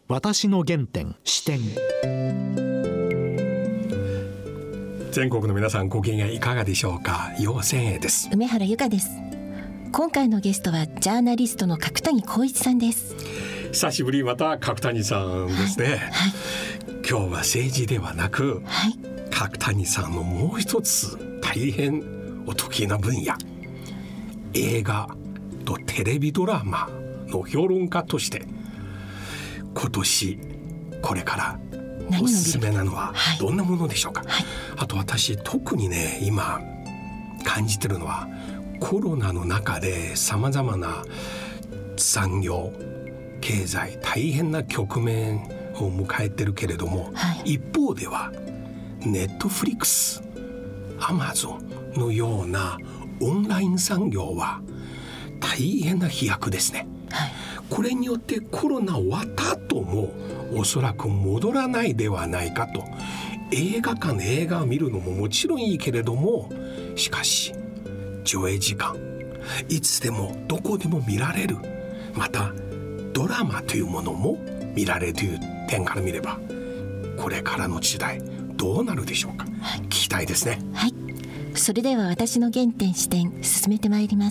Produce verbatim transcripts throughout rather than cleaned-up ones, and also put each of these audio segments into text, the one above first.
私の原点視点。 全国の皆さん、ご機嫌いかがでしょうか。陽千恵です。 梅原由香です。今回のゲストはジャーナリストの角谷浩一さんです。 久しぶり、また角谷さんですね、はいはい、今日は政治ではなく、はい、角谷さんのもう一つ大変お得意な分野、映画とテレビドラマの評論家として、今年これからおすすめなのはどんなものでしょうか。はいはい、あと私特にね、今感じてるのは、コロナの中でさまざまな産業経済大変な局面を迎えてるけれども、はい、一方ではネットフリックス、アマゾンのようなオンライン産業は大変な飛躍ですね。はい、これによってコロナ終わった後もおそらく戻らないではないかと。映画館で映画を見るのももちろんいいけれども、しかし上映時間いつでもどこでも見られる、またドラマというものも見られるという点から見れば、これからの時代どうなるでしょうか。はい、聞きたいですね。 はい、それでは私の原点視点進めてまいります。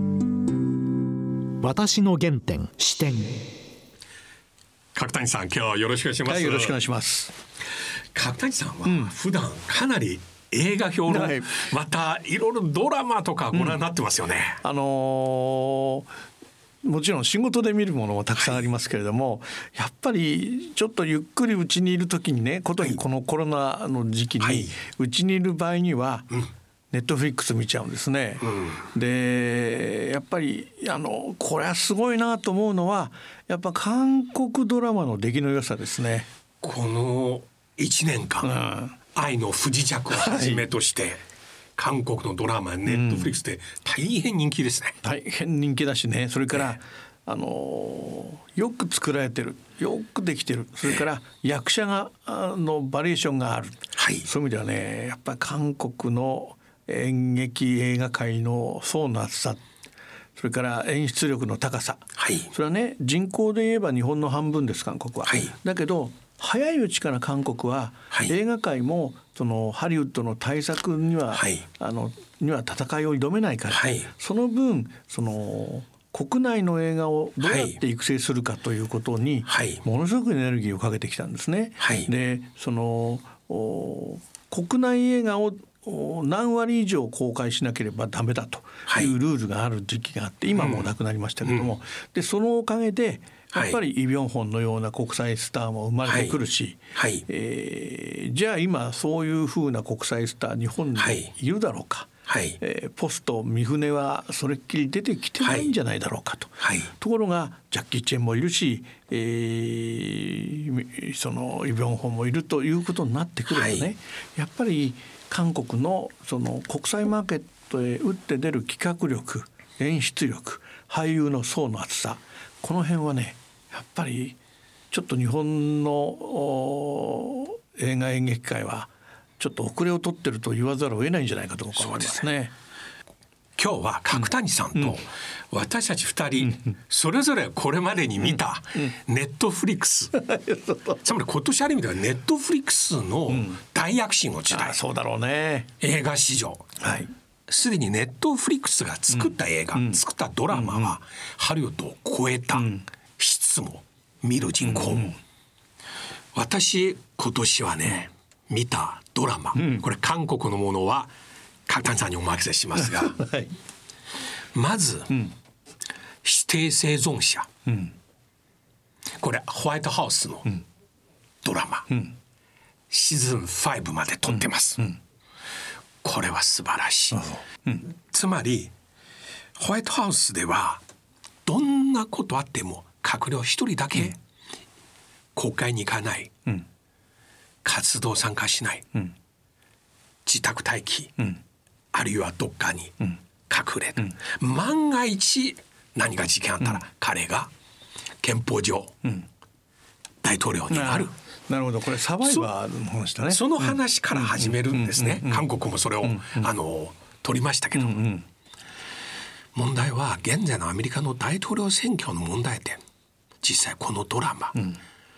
私の原点視点。 角谷さん、今日はよろしくお願いします。 はい、よろしくお願いします。 角谷さんは普段かなり映画評論、うん、またいろいろドラマとかご覧になってますよね。 うん、あのー、もちろん仕事で見るものもたくさんありますけれども、はい、やっぱりちょっとゆっくりうちにいる時にね、ことにこのコロナの時期にうちにいる場合には、うん、ネットフリックス見ちゃうんですね。うん、でやっぱりあのこれはすごいなと思うのは、やっぱ韓国ドラマの出来の良さですね。 このいちねんかん、うん、愛の不時着をはじめとして、はい、韓国のドラマネットフリックスで大変人気ですね。 うん、大変人気だしね。それから、ね、あのよく作られてる、よくできてる、それから役者がのバリエーションがある、はい、そういう意味ではね、やっぱり韓国の演劇映画界の層の厚さ、それから演出力の高さ、はい、それはね、人口で言えば日本の半分です、韓国は。はい、だけど早いうちから韓国は、はい、映画界もそのハリウッドの大作には、はい、あのには戦いを挑めないから、はい、その分その国内の映画をどうやって育成するかということに、はい、ものすごくエネルギーをかけてきたんですね。はい、でその国内映画を何割以上公開しなければダメだというルールがある時期があって、今もうなくなりましたけども、うん、でそのおかげでやっぱりイ・ビョンホンのような国際スターも生まれてくるし、はいはい、えー、じゃあ今そういうふうな国際スター日本にいるだろうか、はい、えー、ポスト三船はそれっきり出てきてないんじゃないだろうかと、はい、ところがジャッキー・チェンもいるし、えー、そのイ・ビョンホンもいるということになってくるとね、はい、やっぱり韓国のその国際マーケットへ打って出る企画力、演出力、俳優の層の厚さ、この辺はね、やっぱりちょっと日本の映画演劇界はちょっと遅れを取ってると言わざるを得ないんじゃないかと思いますね。 今日は角谷さんと私たちふたりそれぞれこれまでに見たネットフリックス、つまり今年ある意味ではネットフリックスの大躍進の時代、 うん、そうだろうね、 映画史上、はい、すでにネットフリックスが作った映画、うん、作ったドラマはハリウッドを超えた、うん、質も見る人口も、うん、私今年はね見たドラマ、うん、これ韓国のものは角谷さんにお任せしますが、はい、まず、うん、指定生存者、うん、これホワイトハウスのドラマ、うん、シーズンごまで撮ってます、うんうん、これは素晴らしい、うん、つまりホワイトハウスではどんなことあっても閣僚一人だけ国会に行かない、うん、活動参加しない、うん、自宅待機、うん、あるいはどっかに隠れる、うん、万が一何か事件あったら、うん、彼が憲法上、うん、大統領になる。 なるほど、これサバイバーの話だね。 その話から始めるんですね。韓国もそれを、うんうん、あの取りましたけど、うんうん、問題は現在のアメリカの大統領選挙の問題点、実際このドラマ、うん、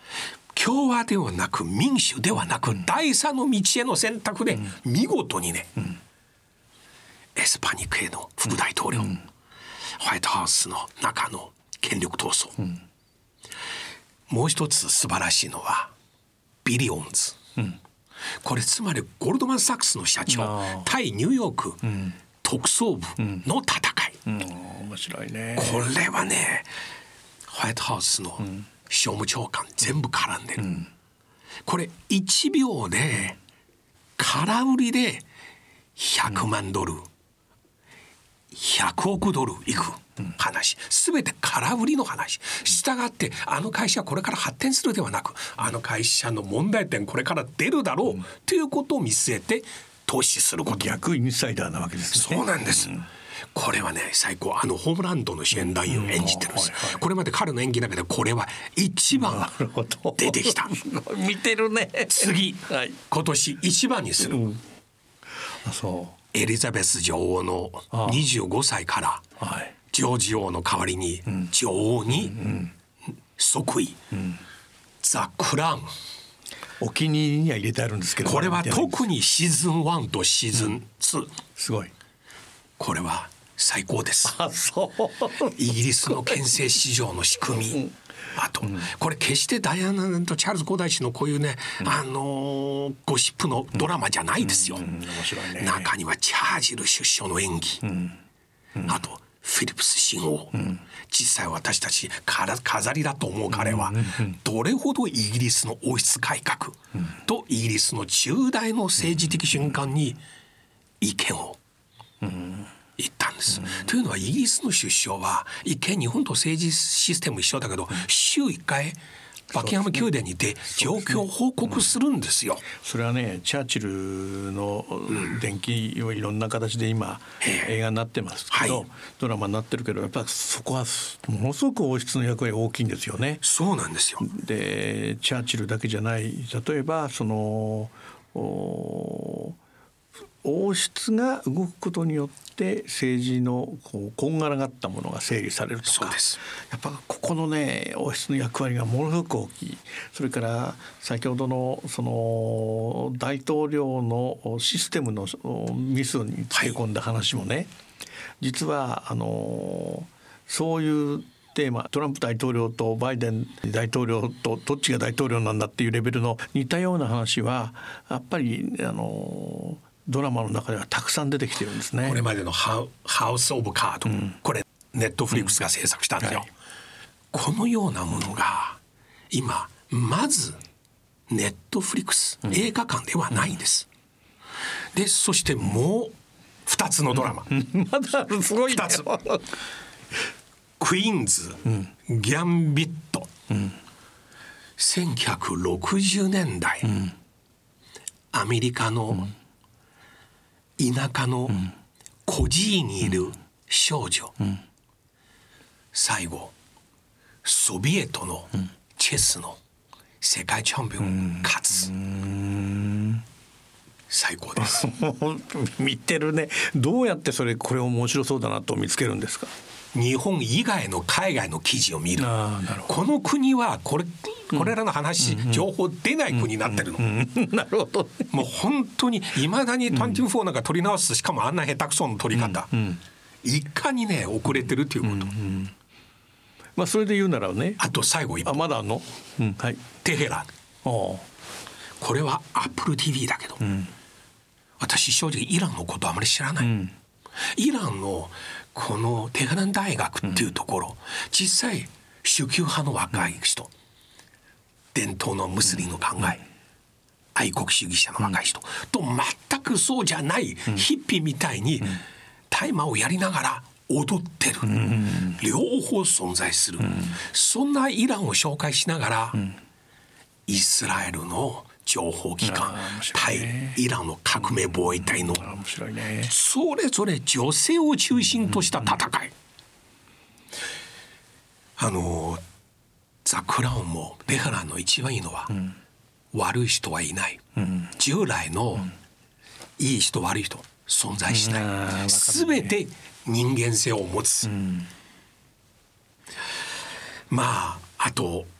共和ではなく民主ではなく、うん、第三の道への選択で見事にね、うん、エスパニックへの副大統領、うん、ホワイトハウスの中の権力闘争、うん、もう一つ素晴らしいのはビリオンズ、うん、これつまりゴールドマン・サックスの社長対ニューヨーク、うん、特捜部の戦い、 うんうん、面白いね。 これはねホワイトハウスの商務長官全部絡んでる、うん、これいちびょうで空売りでひゃくまんドル、うん、ひゃくおくドルいく話、すべて空売りの話。したがってあの会社はこれから発展するではなく、あの会社の問題点これから出るだろうということを見据えて投資すること。 逆インサイダーなわけですね。 そうなんです、うん、これはね最高、あのホームランドの主演男優を演じてるんです、うんはいはい、これまで彼の演技の中でこれは一番出てきた見てるね。 次、はい、今年一番にする、うん、 あそうエリザベス女王のにじゅうごさいからジョージ王の代わりに女王に即位、うんうん、ザ・クラウン、 お気に入りには入れてあるんですけど、 これは特にシーズンワンとシーズンツー、うん、 すごい、 これは最高です。 あそうイギリスの憲政史上の仕組み、うん、あと、うん、これ決してダイアナとチャールズ皇太子のこういうね、うん、あのー、ゴシップのドラマじゃないですよ、うんうん、面白いね。中にはチャージル首相の演技、うんうん、あとフィリップス親王、うん、実際私たち飾りだと思う彼はどれほどイギリスの王室改革とイギリスの重大の政治的瞬間に意見を言ったんです、うん、というのはイギリスの首相は一見日本と政治システム一緒だけど、週いっかいバッキンガム宮殿にて状況を報告するんですよ。 それはねチャーチルの伝記をいろんな形で今、うん、映画になってますけど、はい、ドラマになってるけどやっぱそこはものすごく王室の役割大きいんですよね。 そうなんですよ。 でチャーチルだけじゃない、例えばその王室が動くことによって政治のこうこんがらがったものが整理されるとか、 そうです。 やっぱここのね王室の役割がものすごく大きい。それから先ほどのその大統領のシステムのミスにつけ込んだ話もね、はい、実はあのそういうテーマ、トランプ大統領とバイデン大統領とどっちが大統領なんだっていうレベルの似たような話はやっぱりあのドラマの中ではたくさん出てきてるんですね。 これまでのハウ、ハウス・オブ・カード、うん、これネットフリックスが制作したんですよ、うんはい、このようなものが今まずネットフリックス、うん、映画館ではないんです、うん、でそしてもうふたつのドラマ、 うん、まだすごいふたつクイーンズ、うん、ギャンビット、うん、せんきゅうひゃくろくじゅうねんだい、うん、アメリカの田舎の孤児院にいる少女、うん、最後ソビエトのチェスの世界チャンピオン勝つ、うん、最高です見てるね。どうやってそれこれ面白そうだなと見つけるんですか。 日本以外の海外の記事を見る。あ、なるほど。この国はこれこれらの話、うん、情報出ない国になってるの、うんうん、なるほど。 もう本当にいまだににじゅうよんなんか取り直す、しかもあんな下手くその取り方、うんうん、いかにね遅れてるということ、うんうん、 まあそれで言うならね、 あと最後一本、 あまだあんの、うんはい、 テヘラン。これはアップル ティーブイ だけど、うん、私正直イランのことあまり知らない、うん、イランのこのテヘラン大学っていうところ、うん、実際宗教派の若い人、伝統のムスリムの考え、うん、愛国主義者の若い人、うん、と全くそうじゃない、うん、ヒッピーみたいに大麻をやりながら踊ってる、うん、両方存在する、うん、そんなイランを紹介しながら、うん、イスラエルの情報機関、対イランの革命防衛隊の、 面白いね、 それぞれ女性を中心とした戦い、うん、あのザ・クラウンもテヘランの一番いいのは、うん、悪い人はいない、うん、従来のいい人悪い人存在しない、うん、全て人間性を持つ、うん、まああと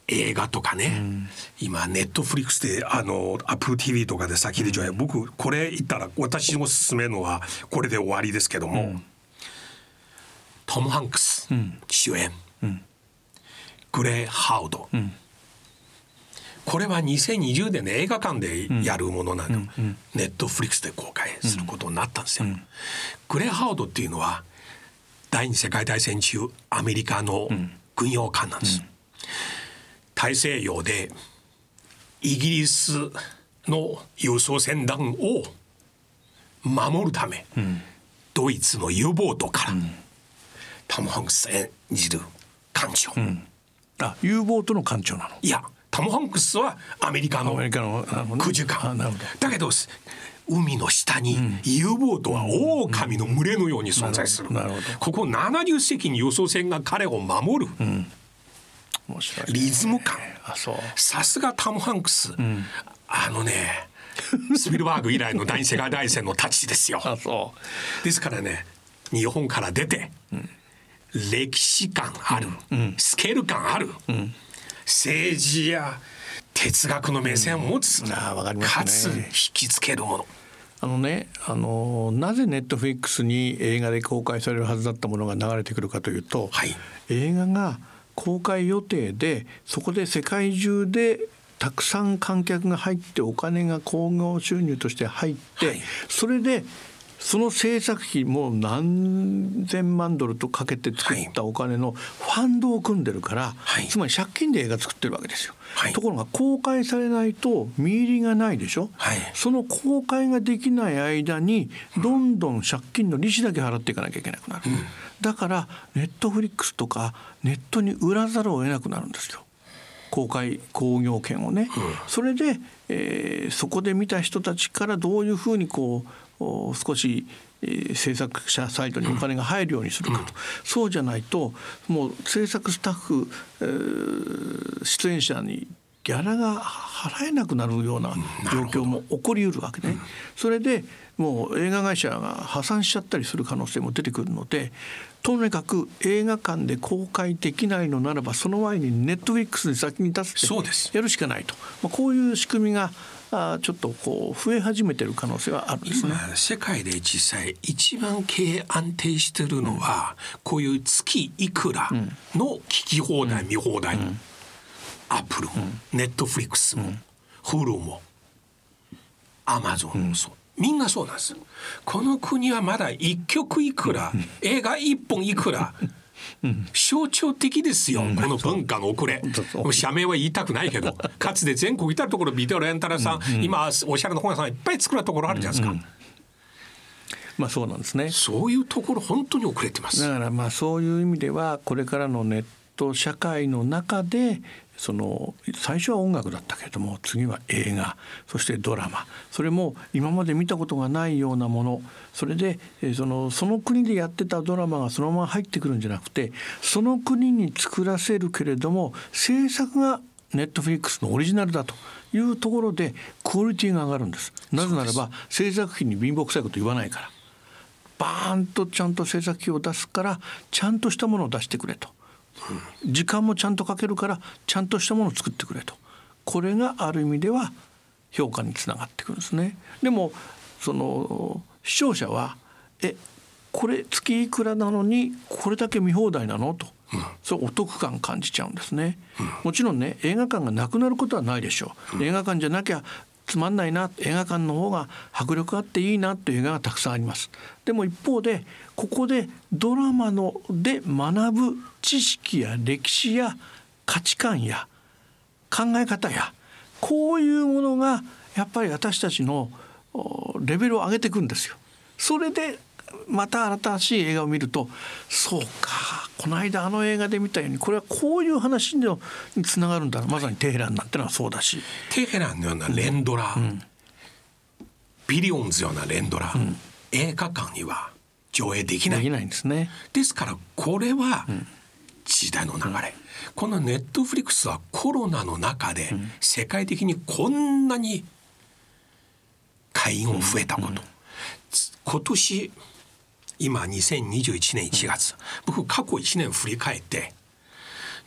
映画とかね、うん、今ネットフリックスであのアップル ティーブイ とかで先で上映、うん、僕これ言ったら私の勧めるのはこれで終わりですけども、うん、トム・ハンクス、うん、主演、うん、グレー・ハウド、うん、これはにせんにじゅうねんの映画館でやるものなの、うんうん、ネットフリックスで公開することになったんですよ、うん、グレー・ハウドっていうのは第二次世界大戦中アメリカの軍用艦なんです、うん、大西洋でイギリスの輸送船団を守るため、うん、ドイツの U ボートから、うん、トム・ハンクス演じる艦長、うん、 あ U ボートの艦長なの？ いやトム・ハンクスはアメリカの空中艦だけど海の下に U ボートは狼の群れのように存在する、うん、なるほど。ここななじゅっせきに輸送船が彼を守る、うん、面白いね、リズム感。あ、そう。さすがトム・ハンクス、うん、あのねスピルバーグ以来の第二次世界大戦のタッチですよ。あ、そうですからね、日本から出て、うん、歴史感ある、うん、スケール感ある、うん、政治や哲学の目線を持つ、うん、あ、わかりますね、かつ引きつけるもの。 あのね、あのなぜネットフリックスに映画で公開されるはずだったものが流れてくるかというと、はい、映画が公開予定でそこで世界中でたくさん観客が入ってお金が興行収入として入って、はい、それでその制作費も何千万ドルとかけて作ったお金のファンドを組んでるから、はい、つまり借金で映画作ってるわけですよ、はい、ところが公開されないと見入りがないでしょ、はい、その公開ができない間にどんどん借金の利子だけ払っていかなきゃいけなくなる、うん、だからネットフリックスとかネットに売らざるを得なくなるんですよ、公開興行権をね、うん、それで、えー、そこで見た人たちからどういうふうにこう少し、えー、制作者サイトにお金が入るようにするかと、うん、そうじゃないともう制作スタッフ、えー、出演者にギャラが払えなくなるような状況も起こりうるわけね、うん、それでもう映画会社が破産しちゃったりする可能性も出てくるので、とにかく映画館で公開できないのならばその前にネットフリックスに先に立つってやるしかないと、まあ、こういう仕組みがあちょっとこう増え始めてる可能性はあるんですね。 今世界で実際一番経営安定してるのは、うん、こういう月いくらの聞き放題、うん、見放題、うん、アップルも、うん、ネットフリックスも、うん、フルもアマゾンもそう、うん、みんなそうなんです。この国はまだ一曲いくら、うん、映画一本いくらうん、象徴的ですよ、うん、この文化の遅れ、うん、社名は言いたくないけどかつて全国至るところビデオレンタルさん、うんうん、今おしゃれな本屋さんいっぱい作るところあるじゃないですか、うんうん、 まあそうなんですね。 そういうところ本当に遅れてます。 だからまあそういう意味ではこれからのネット社会の中でその最初は音楽だったけれども次は映画、そしてドラマ、それも今まで見たことがないようなもの、それでそのその国でやってたドラマがそのまま入ってくるんじゃなくて、その国に作らせるけれども制作がネットフリックスのオリジナルだというところでクオリティが上がるんです。なぜならば制作費に貧乏くさいこと言わないから、バーンとちゃんと制作費を出すからちゃんとしたものを出してくれと、時間もちゃんとかけるからちゃんとしたものを作ってくれと、これがある意味では評価につながってくるんですね。でもその視聴者はえこれ月いくらなのにこれだけ見放題なのと、うん、そうお得感感じちゃうんですね、うん、もちろんね映画館がなくなることはないでしょう、うん、映画館じゃなきゃつまんないな、映画館の方が迫力あっていいなという映画がたくさんあります。でも一方でここでドラマので学ぶ知識や歴史や価値観や考え方やこういうものがやっぱり私たちのレベルを上げていくんですよ。それでまた新しい映画を見ると、そうかこの間あの映画で見たようにこれはこういう話につながるんだな、まさにテヘランなんてのはそうだし、 テヘランのような連ドラ、うん、ビリオンズような連ドラ、うん、映画館には上映できない、 できないんですね。 ですからこれは時代の流れ、うん、このネットフリックスはコロナの中で世界的にこんなに会員を増えたこと、うんうん、今年今にせんにじゅういちねんいちがつ、僕過去いちねん振り返って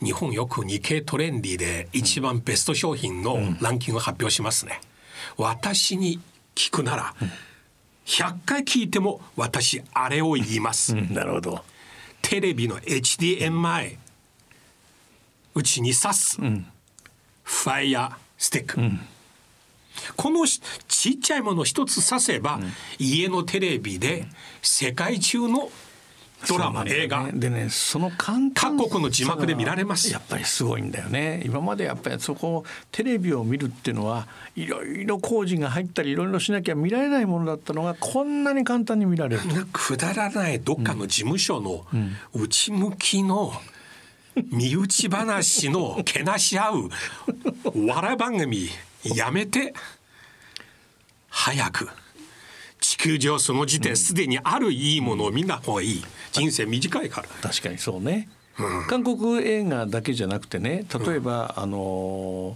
日本よく日経トレンディで一番ベスト商品のランキングを発表しますね、うん、私に聞くなら、うん、ひゃっかい聞いても私あれを言います、 うん、なるほど。 テレビの エイチディーエムアイ うちに挿す、うん、ファイヤースティック、うん、このちっちゃいもの一つ挿せば、うん、家のテレビで世界中のドラマ、ね、映画でね、その簡単各国の字幕で見られます。 やっぱりすごいんだよね。今までやっぱりそこテレビを見るっていうのはいろいろ工事が入ったりいろいろしなきゃ見られないものだったのがこんなに簡単に見られる。 くだらないどっかの事務所の内向きの身内話のけなし合う笑い番組やめて、早く地球上その時点すでにあるいいものを見た方がいい。人生短いから。 確かにそうね、うん、韓国映画だけじゃなくてね、例えば、うん、あの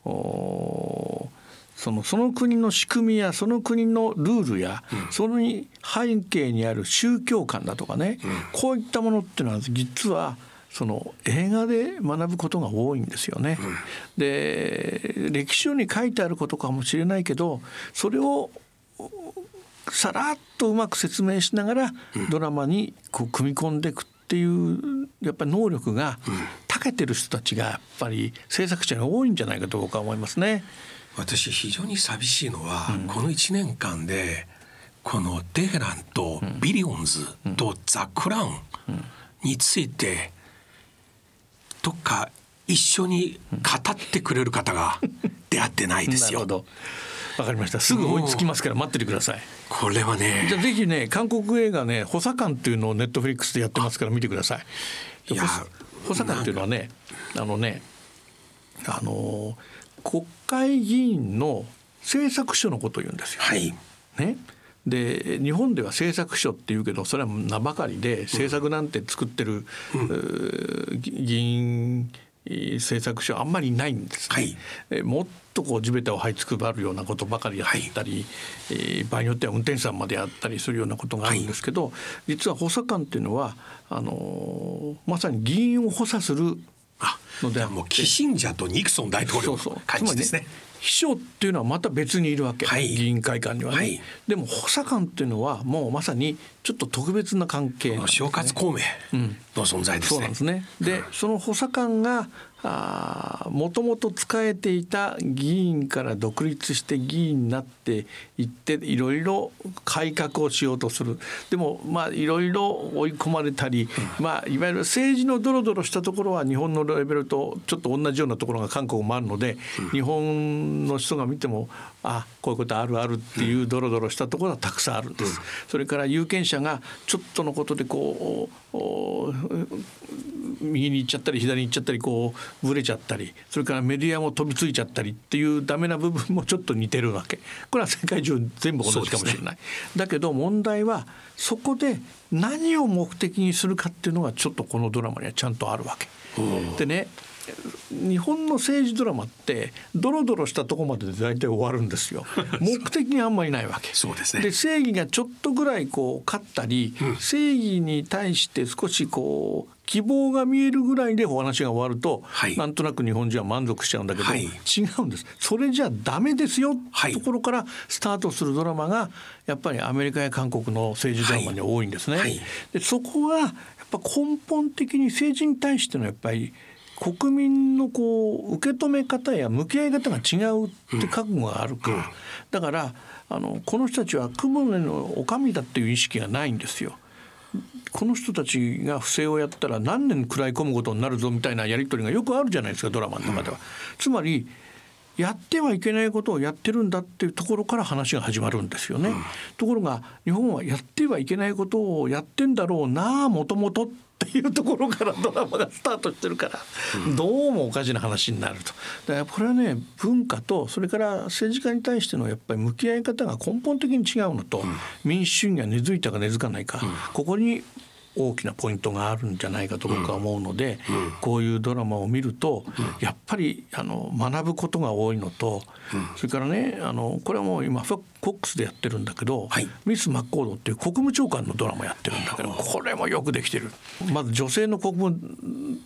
そのその国の仕組みやその国のルールや、うん、その背景にある宗教観だとかね、うん、こういったものっていうのは実はその映画で学ぶことが多いんですよね、うん、で歴史書に書いてあることかもしれないけど、それをさらっとうまく説明しながらドラマにこう組み込んでいくっていうやっぱり能力が長けてる人たちがやっぱり制作者が多いんじゃないかと僕は思いますね。 私非常に寂しいのは、うん、このいちねんかんでこのテヘランとビリオンズとザ・クラウンについてどっか一緒に語ってくれる方が出会ってないですよ。 なるほど、わかりました。すぐ追いつきますから待っててください。 これはね、 じゃあぜひね、韓国映画ね、補佐官っていうのをネットフリックスでやってますから見てください。いや補佐官っていうのはね、あのね、あの国会議員の政策書のことを言うんですよ。 はい。 ね。で日本では政策書っていうけどそれは名ばかりで、政策なんて作ってる、うん、議員政策書あんまりないんですね、はい、もっとこう地べたを這いつくばるようなことばかりやっていたり、はい、えー、場合によっては運転手さんまでやったりするようなことがあるんですけど、はい、実は補佐官っていうのはあのー、まさに議員を補佐するので、 あ、もうキッシンジャーとニクソン大統領の感じですね。 秘書っていうのはまた別にいるわけ、はい、議員会館にはね、はい、でも補佐官っていうのはもうまさにちょっと特別な関係なんですね。 小勝孔明の存在ですね、うん、そうなんですね。で、うん、その補佐官がもともと仕えていた議員から独立して議員になっていっていろいろ改革をしようとする。でもまあいろいろ追い込まれたり、うん、まあいわゆる政治のドロドロしたところは日本のレベルとちょっと同じようなところが韓国もあるので、うん、日本の人が見てもあこういうことあるあるっていうドロドロしたところはたくさんあるんです、うん、それから有権者がちょっとのことでこう右に行っちゃったり左に行っちゃったりこうブレちゃったり、それからメディアも飛びついちゃったりっていうダメな部分もちょっと似てるわけ。これは世界中全部同じかもしれない、ね、だけど問題はそこで何を目的にするかっていうのがちょっとこのドラマにはちゃんとあるわけでね。日本の政治ドラマってドロドロしたところまでで大体終わるんですよ。目的にあんまりないわけ。 そうですね。 で正義がちょっとぐらいこう勝ったり、うん、正義に対して少しこう希望が見えるぐらいでお話が終わると、はい、なんとなく日本人は満足しちゃうんだけど、はい、違うんです。それじゃダメですよ、はい、ところからスタートするドラマがやっぱりアメリカや韓国の政治ドラマに多いんですね、はいはい、でそこはやっぱ根本的に政治に対してのやっぱり国民のこう受け止め方や向き合い方が違うって覚悟があるから、うん、だからあのこの人たちは雲の女将だっていう意識がないんですよ。この人たちが不正をやったら何年食らい込むことになるぞみたいなやり取りがよくあるじゃないですか、ドラマの中では、うん、つまりやってはいけないことをやってるんだっていうところから話が始まるんですよね、うん、ところが日本はやってはいけないことをやってんだろうなもともとっていうところからドラマがスタートしてるから、うん、どうもおかしな話になると。だからこれはね、文化とそれから政治家に対してのやっぱり向き合い方が根本的に違うのと、うん、民主主義が根付いたか根付かないか、うん、ここに大きなポイントがあるんじゃないかと僕は思うので、うん、こういうドラマを見ると、うん、やっぱりあの学ぶことが多いのと、うん、それからね、あのこれはもう今フォックスでやってるんだけど、はい、ミス・マッコードっていう国務長官のドラマやってるんだけど、これもよくできてる。まず女性の国務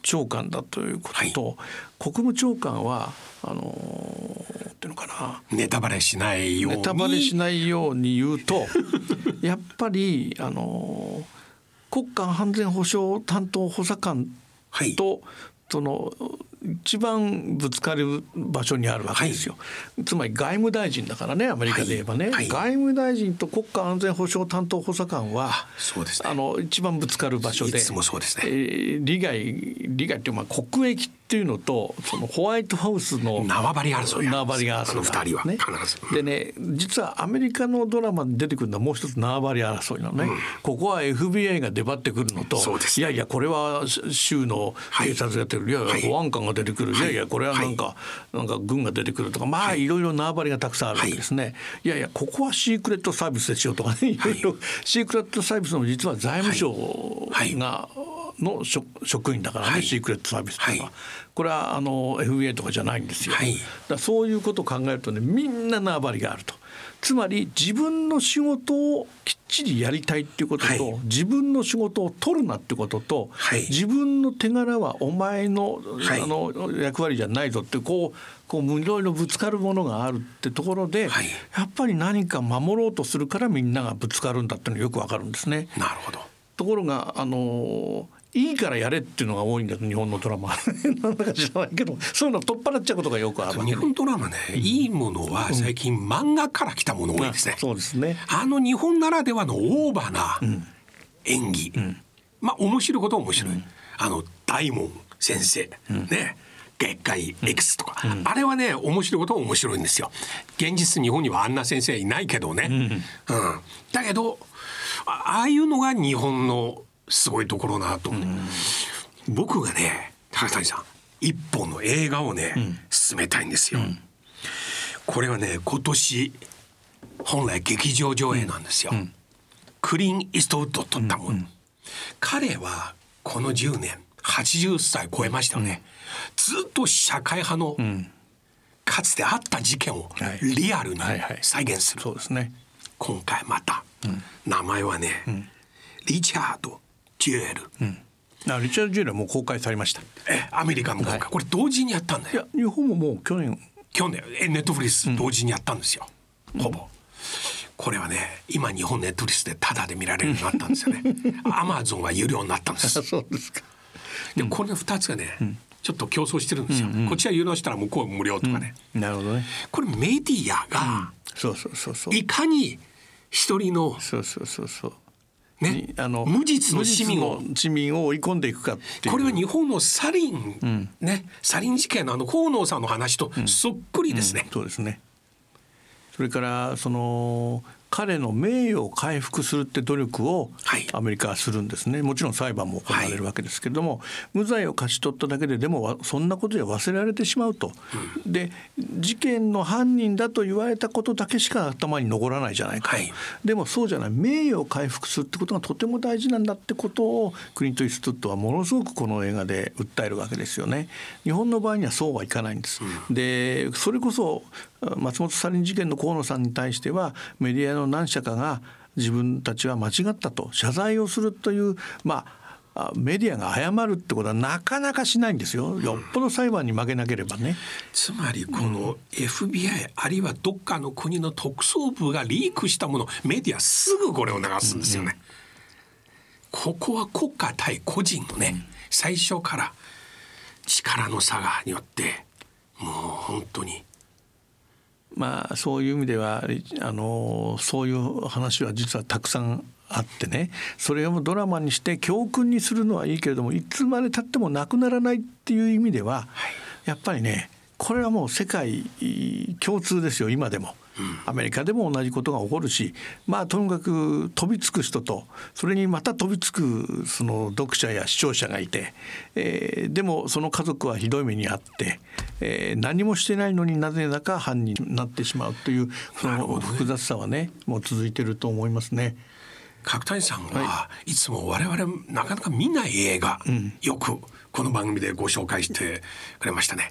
長官だということと、はい、国務長官はあのー、っていうのかなネタバレしないようにネタバレしないように言うとやっぱりあのー、国家安全保障担当補佐官と、はい、その一番ぶつかる場所にあるわけですよ、はい、つまり外務大臣だからねアメリカで言えばね、はいはい、外務大臣と国家安全保障担当補佐官はそうですね、 あの一番ぶつかる場所でいつもそうですね、えー、利害利害っていうまあ国益っていうのとそのホワイトハウスの縄張り争い縄張り争い、 あのふたりは必ず、 でね実はアメリカのドラマに出てくるのはもう一つ縄張り争いなのね、うん、ここは エフビーアイ が出張ってくるのと、 そうです、 いやいやこれは州の警察が出てくる、はい、いやいや保安官が出てくる、はい、いやいやこれはなんか、はい、なんか軍が出てくるとかまあ、はい、いろいろ縄張りがたくさんあるわけですね、はい、いやいやここはシークレットサービスでしようとかね、いろいろシークレットサービスも実は財務省が、はいはいの職員だからね、はい、シークレットサービスとか、はい、これはあの エフビーアイ とかじゃないんですよ、はい、だからそういうことを考えるとねみんな縄張りがあると、つまり自分の仕事をきっちりやりたいっていうことと、はい、自分の仕事を取るなってことと、はい、自分の手柄はお前 の,、はい、あの役割じゃないぞってこうこういろいろぶつかるものがあるってところで、はい、やっぱり何か守ろうとするからみんながぶつかるんだっていうのがよくわかるんですね。 なるほど。 ところがあのいいからやれっていうのが多いんだと日本のドラマなんだか知らないけどそういうの取っ払っちゃうことがよくあるわけ、ね、 日本ドラマね、うん、いいものは最近漫画から来たもの多いですね、 うん、そうですね。 あの日本ならではのオーバーな演技、うん、まあ面白いことは面白い、うん、あの大門先生、うん、ね月界 X とか、うん、あれはね面白いことは面白いんですよ。現実日本にはあんな先生いないけどね、うんうん、だけどああいうのが日本のすごいところなと思う、うん、僕がね高谷さん一本の映画をね、うん、進めたいんですよ、うん、これはね今年本来劇場上映なんですよ、うん、クリン・イーストウッド撮ったもの、うんうん、彼はこのじゅうねんはちじゅっさい超えましたよね、うん、ずっと社会派の、うん、かつてあった事件をリアルに再現する、 はいはいはい、そうですね。 今回また、うん、名前はね、うん、リチャード・ジュエル、うん、 あリチャード・ジュエルはもう公開されました。 えアメリカも公開、はい、これ同時にやったんだよ。 いや日本ももう去年去年えネットフリス同時にやったんですよ、うん、ほぼこれはね今日本ネットフリスでタダで見られるようになったんですよねアマゾンは有料になったんですそうですか。 でこれのふたつがね、うん、ちょっと競争してるんですよ、うんうん、こっちは有料したら向こう無料とかね、 うん、なるほどね。 これメディアが、うん、 そうそうそうそういかに一人のそうそうそうそうね、あの無実の市民を市民を追い込んでいくかっていう。 これは日本のサリン、うん、ねサリン事件のあの河野さんの話とそっくりですね、 うんうん、そうですね。それからその彼の名誉を回復するって努力をアメリカはするんですね、はい、もちろん裁判も行われるわけですけれども、はい、無罪を勝ち取っただけででもそんなことでは忘れられてしまうと、うん、で事件の犯人だと言われたことだけしか頭に残らないじゃないか、はい、でもそうじゃない名誉を回復するってことがとても大事なんだってことをクリント・イーストウッドはものすごくこの映画で訴えるわけですよね。日本の場合にはそうはいかないんです、うん、でそれこそ松本サリン事件の河野さんに対してはメディアの何社かが自分たちは間違ったと謝罪をするという、まあ、メディアが謝るってことはなかなかしないんですよ。よっぽど裁判に負けなければね、うん、 つまりこの エフビーアイ、うん、あるいはどっかの国の特捜部がリークしたものメディアすぐこれを流すんですよね、うんうん、ここは国家対個人のね、うん、最初から力の差がによってもう本当にまあ、そういう意味ではあのそういう話は実はたくさんあってね、それをドラマにして教訓にするのはいいけれどもいつまでたってもなくならないっていう意味では、はい、やっぱりねこれはもう世界共通ですよ。今でもアメリカでも同じことが起こるし、まあとにかく飛びつく人とそれにまた飛びつくその読者や視聴者がいて、えー、でもその家族はひどい目にあって、えー、何もしてないのになぜだか犯人になってしまうというその複雑さはねもう続いていると思いますね。 角谷さんはいつも我々なかなか見ない映画、うん、よくこの番組でご紹介してくれましたね。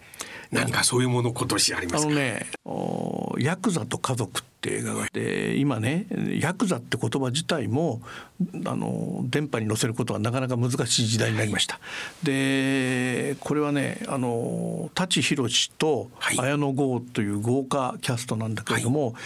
何かそういうもの今年ありますか？ あのね、ヤクザと家族って映画があって、今ねヤクザって言葉自体もあの電波に乗せることはなかなか難しい時代になりました。はい、でこれはねあの舘ひろしと綾野剛という豪華キャストなんだけれども、はい、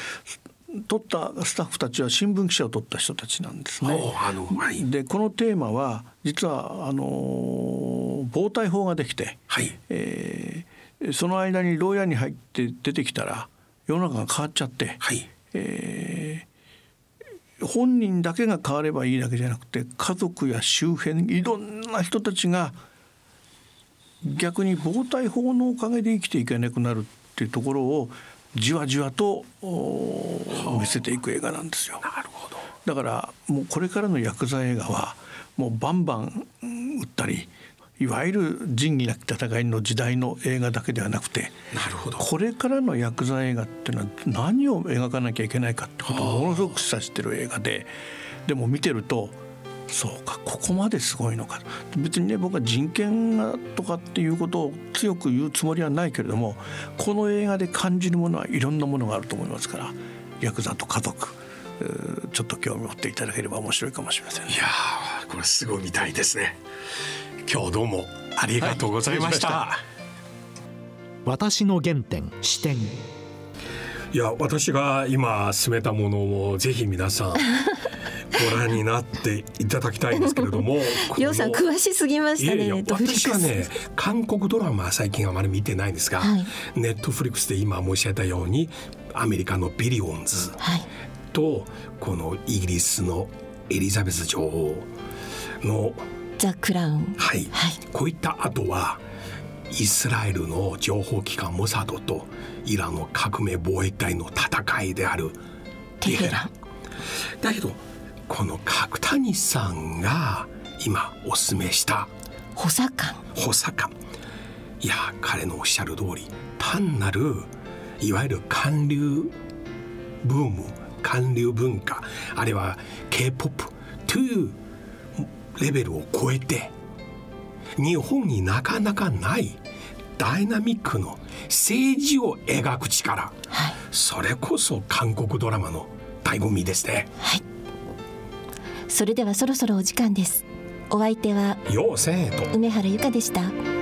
撮ったスタッフたちは新聞記者を撮った人たちなんですね。あの、はい、でこのテーマは実はあの暴対法ができて、はい、えーその間に牢屋に入って出てきたら世の中が変わっちゃって、はい、えー、本人だけが変わればいいだけじゃなくて家族や周辺いろんな人たちが逆に暴対法のおかげで生きていけなくなるっていうところをじわじわと見せていく映画なんですよ。なるほど。だからもうこれからのヤクザ映画はもうバンバン撃ったり、いわゆる仁義なき戦いの時代の映画だけではなくて、なるほど、これからのヤクザ映画っていうのは何を描かなきゃいけないかってことをものすごく示唆してる映画で、でも見てるとそうかここまですごいのか。別にね僕は人権とかっていうことを強く言うつもりはないけれども、この映画で感じるものはいろんなものがあると思いますから、ヤクザと家族ちょっと興味を持っていただければ面白いかもしれません、ね、いやこれすごい見たいですね。今日どうもありがとうございました。はい、 私の原点視点。 いや私が今進めたものをぜひ皆さんご覧になっていただきたいんですけれどもりょうさん詳しすぎましたね。 いやいや私はね韓国ドラマ最近あまり見てないんですが、はい、ネットフリックスで今申し上げたようにアメリカのビリオンズと、はい、このイギリスのエリザベス女王のザ・クラウン、 はい、はい、こういった後はイスラエルの情報機関モサドとイランの革命防衛隊の戦いであるテヘランだけど、この角谷さんが今おすすめした補佐官補佐官いや彼のおっしゃる通り単なるいわゆる韓流ブーム韓流文化あるいは K-ポップ というレベルを超えて日本になかなかないダイナミックの政治を描く力、はい、それこそ韓国ドラマの醍醐味ですね。 はい、それではそろそろお時間です。お相手は陽生と梅原由香でした。